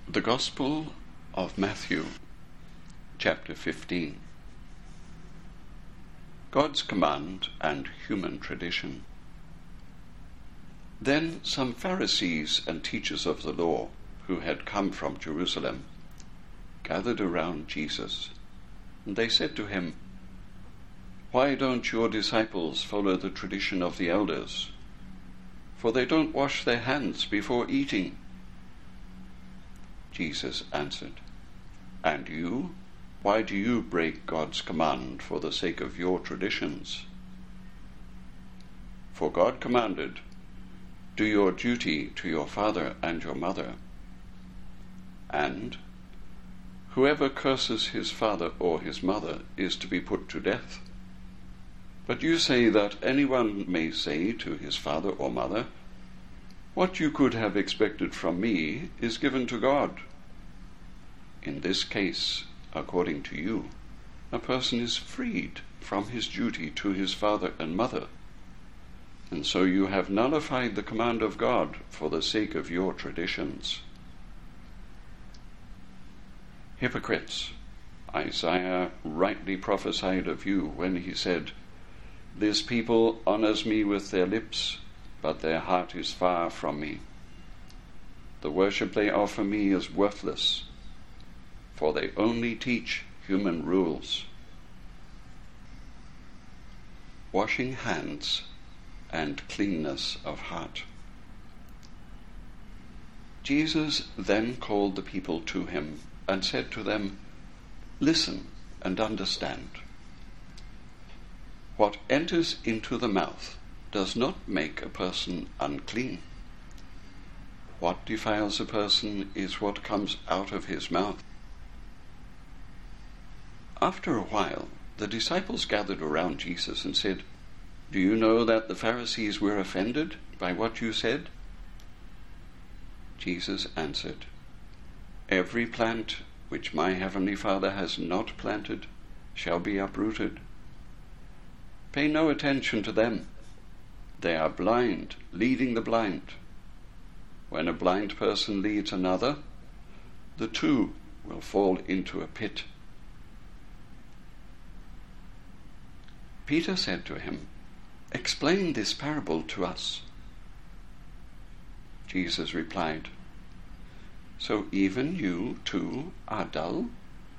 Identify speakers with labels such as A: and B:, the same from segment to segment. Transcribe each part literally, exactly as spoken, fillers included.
A: The Gospel of Matthew, chapter fifteen. God's command and human tradition. Then some Pharisees and teachers of the law, who had come from Jerusalem, gathered around Jesus, and they said to him, "Why don't your disciples follow the tradition of the elders? For they don't wash their hands before eating." Jesus answered, "And you? Why do you break God's command for the sake of your traditions? For God commanded, 'Do your duty to your father and your mother,' and 'Whoever curses his father or his mother is to be put to death.' But you say that anyone may say to his father or mother, 'What you could have expected from me is given to God.' In this case, according to you, a person is freed from his duty to his father and mother, and so you have nullified the command of God for the sake of your traditions. Hypocrites, Isaiah rightly prophesied of you when he said, 'This people honors me with their lips, but their heart is far from me. The worship they offer me is worthless, for they only teach human rules.'" Washing hands and cleanness of heart. Jesus then called the people to him and said to them, "Listen and understand. What enters into the mouth does not make a person unclean. What defiles a person is what comes out of his mouth." After a while, the disciples gathered around Jesus and said, "Do you know that the Pharisees were offended by what you said?" Jesus answered, "Every plant which my heavenly Father has not planted shall be uprooted. Pay no attention to them. They are blind, leading the blind. When a blind person leads another, the two will fall into a pit." Peter said to him, "Explain this parable to us." Jesus replied, "So even you too are dull?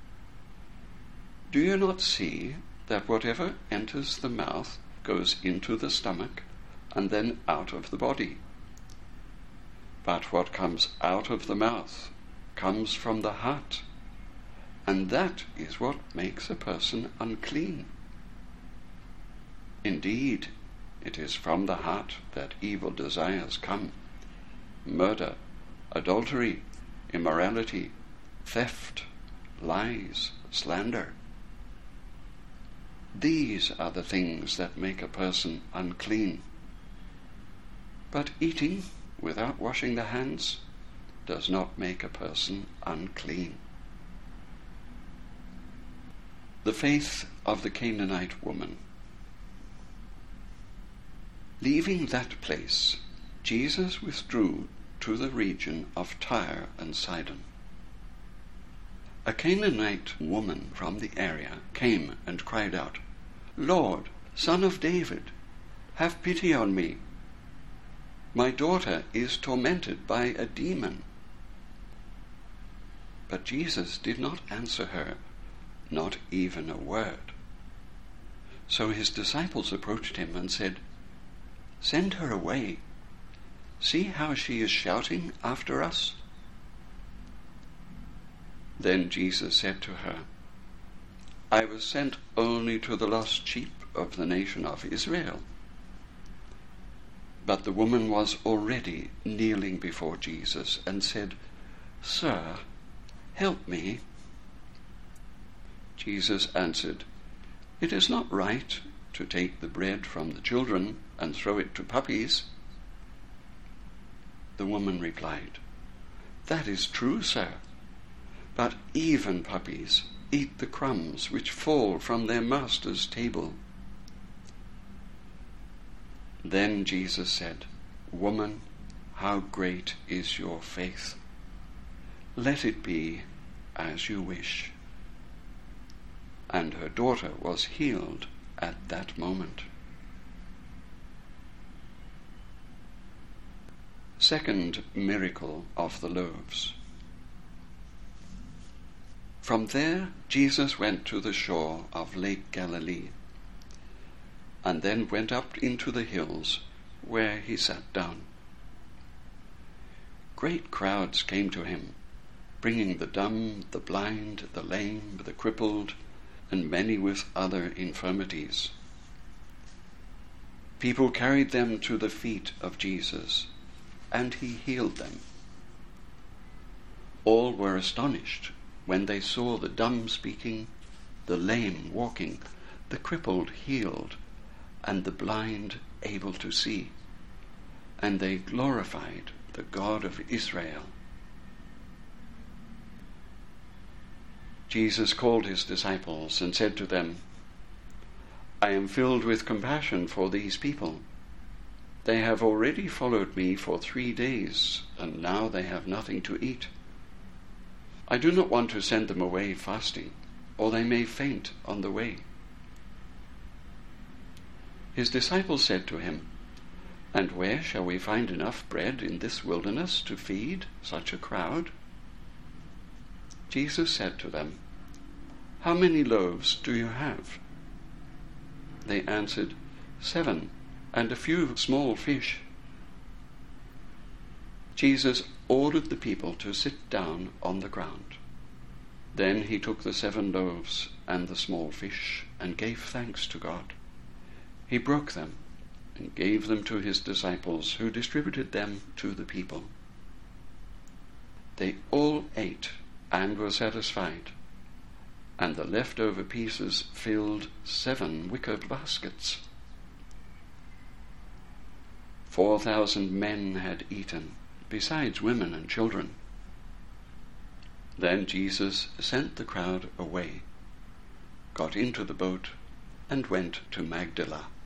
A: Do you not see that whatever enters the mouth goes into the stomach and then out of the body? But what comes out of the mouth comes from the heart, and that is what makes a person unclean. Indeed, it is from the heart that evil desires come: murder, adultery, immorality, theft, lies, slander. These are the things that make a person unclean. But eating without washing the hands does not make a person unclean." The faith of the Canaanite woman. Leaving that place, Jesus withdrew to the region of Tyre and Sidon. A Canaanite woman from the area came and cried out, "Lord, Son of David, have pity on me. My daughter is tormented by a demon." But Jesus did not answer her, not even a word. So his disciples approached him and said, "Send her away. See how she is shouting after us." Then Jesus said to her, "I was sent only to the lost sheep of the nation of Israel." But the woman was already kneeling before Jesus and said, "Sir, help me." Jesus answered, "It is not right to take the bread from the children and throw it to puppies." The woman replied, "That is true, sir, but even puppies eat the crumbs which fall from their master's table." Then Jesus said, "Woman, how great is your faith! let it be as you wish." And her daughter was healed at that moment. Second miracle of the loaves. From there Jesus went to the shore of Lake Galilee, and then went up into the hills, where he sat down. Great crowds came to him, bringing the dumb, the blind, the lame, the crippled, and many with other infirmities. People carried them to the feet of Jesus, and he healed them. All were astonished when they saw the dumb speaking, the lame walking, the crippled healed, and the blind able to see. And they glorified the God of Israel. Jesus called his disciples and said to them, "I am filled with compassion for these people. They have already followed me for three days, and now they have nothing to eat. I do not want to send them away fasting, or they may faint on the way." His disciples said to him, "And where shall we find enough bread in this wilderness to feed such a crowd?" Jesus said to them, "How many loaves do you have?" They answered, "Seven, and a few small fish." Jesus ordered the people to sit down on the ground. Then he took the seven loaves and the small fish and gave thanks to God. He broke them and gave them to his disciples, who distributed them to the people. They all ate and were satisfied, and the leftover pieces filled seven wicker baskets. Four thousand men had eaten, besides women and children. Then Jesus sent the crowd away, got into the boat, and went to Magdala.